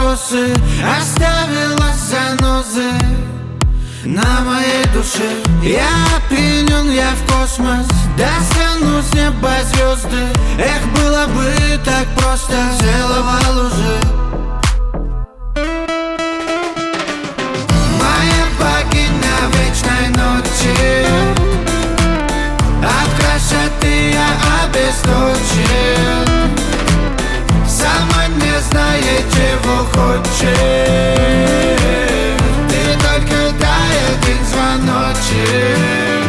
вопросы, оставила занозы на моей душе. Я опьянен, я в космос, достану с неба звезды. Эх, было бы так просто, целовал уже. Моя богиня вечной ночи, от красоты я обесточен. Сама не знает, чего хочет. Ты только дай один звоночек.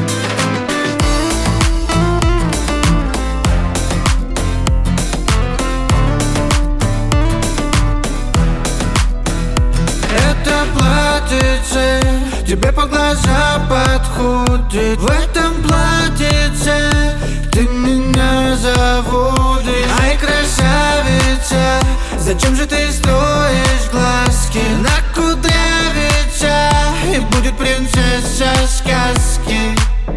Это платьице тебе по глаза подходит. В этом платьице ты меня заводишь. Ай, красавица, зачем же ты строишь глазки? Накудрявится и будет принцесса сказки.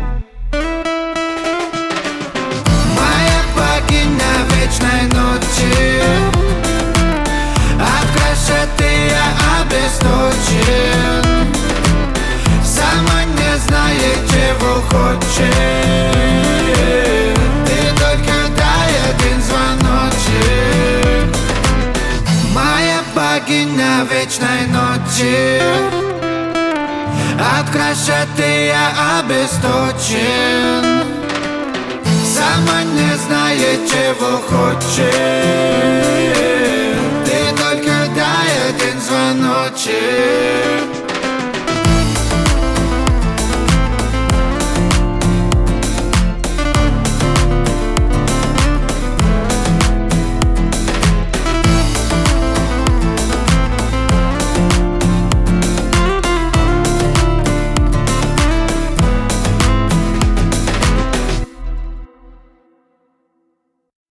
Моя богиня вечной ночи, от красоты я обесточен. Сама не знает, чего хочет. Ты только дай один звоночек. Моя богиня вечной ночи, от красоты я обесточен. Сама не знает, чего хочет. Ты только дай один звоночек.